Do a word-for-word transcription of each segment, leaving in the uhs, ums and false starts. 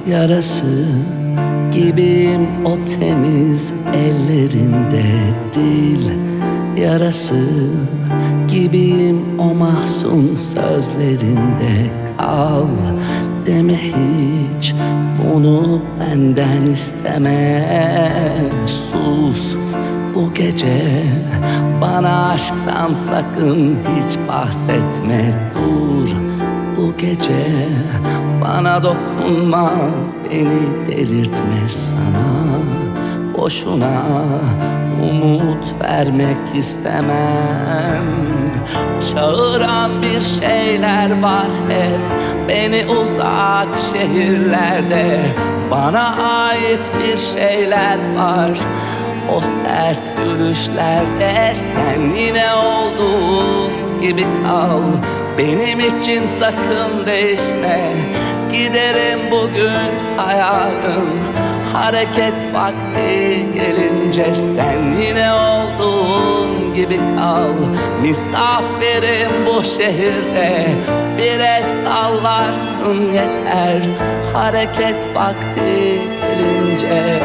yarası gibiyim o temiz ellerinde. Dil yarası gibiyim o mahzun sözlerinde. Kal deme hiç bunu benden isteme. Sus bu gece bana aşktan sakın hiç bahsetme. Dur bu gece bana dokunma, beni delirtme. Sana boşuna umut vermek istemem. Çağıran bir şeyler var hep beni uzak şehirlerde. Bana ait bir şeyler var o sert gülüşlerde. Sen yine olduğun gibi kal, benim için sakın değişme. Giderim bugün hayalin, hareket vakti gelince. Sen yine olduğun gibi kal, misafirim bu şehirde. Bir el sallarsın yeter, hareket vakti gelince.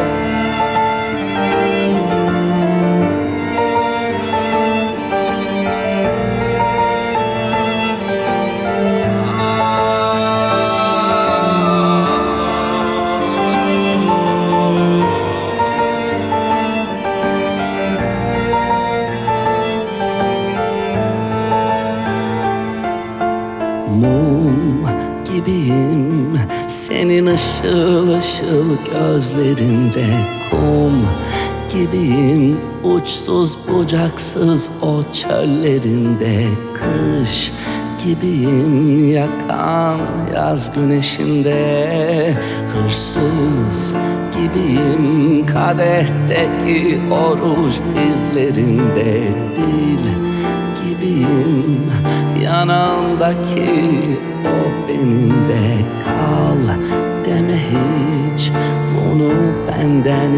Mum gibiyim senin ışıl ışıl gözlerinde. Kum gibiyim uçsuz bucaksız o çöllerinde. Kış gibiyim yakan yaz güneşinde. Hırsız gibiyim kadehteki o ruj izlerinde. Dil gibiyim yanağındaki o benim de. Kal deme hiç bunu benden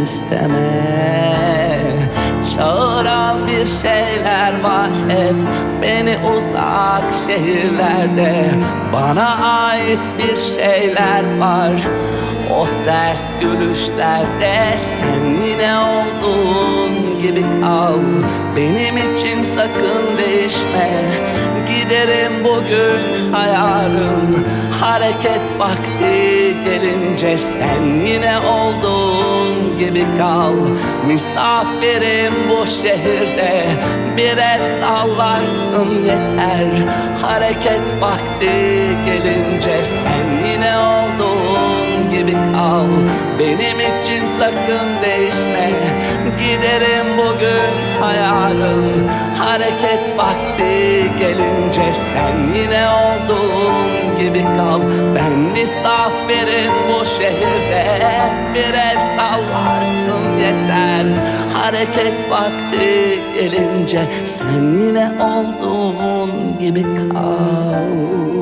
isteme. Çağıran bir şeyler var hep beni uzak şehirlerde. Bana ait bir şeyler var o sert gülüşlerde. Sen yine olduğun gibi kal, benim için sakın değişme. Giderim bugün hayalin, hareket vakti gelince. Sen yine olduğun gibi kal, misafirim bu şehirde. Bir el sallarsın yeter, hareket vakti gelince. Sen yine olduğun gibi kal, benim için sakın değişme. Giderim bugün hayalin, hareket vakti gelince. Sen yine olduğun gibi kal, ben misafirim bu şehirde. Bir el sallarsın yeter, hareket vakti gelince. Sen yine olduğun gibi kal.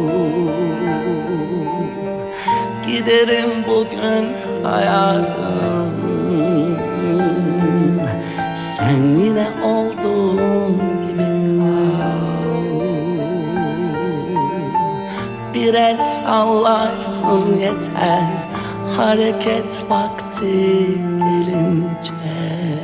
Giderim bugün hayalin, sen yine olduğun gibi kal. Bir el sallarsın yeter, hareket vakti gelince.